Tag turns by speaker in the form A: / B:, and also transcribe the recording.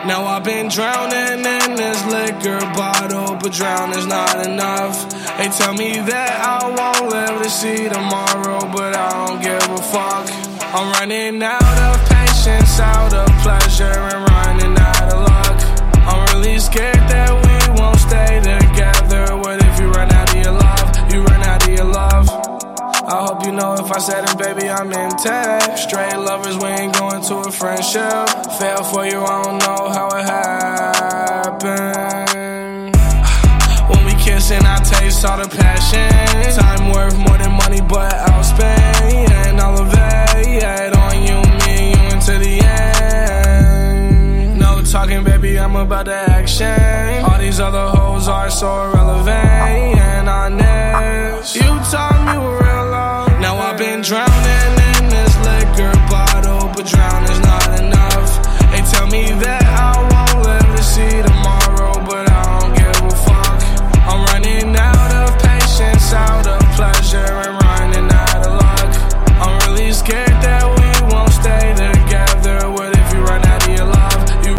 A: Now I've been drowning in this liquor bottle, but drowning's not enough. They tell me that I won't live to see tomorrow, but I don't give a fuck. I'm running out of patience, out of pleasure, and running out of luck. I'm really scared that we won't stay together. What if you run out of your love? You run out of your love. I hope you know if I said it, baby, I'm intact. Straight lovers, we ain't going to a friendship. Fell for you, I don't know how it happened. When we kissing, I taste all the passion. Time worth more than money, but I'll spend all of it on you, me and you until the end. No talking, baby, I'm about the action. All these other hoes are so irrelevant and honest.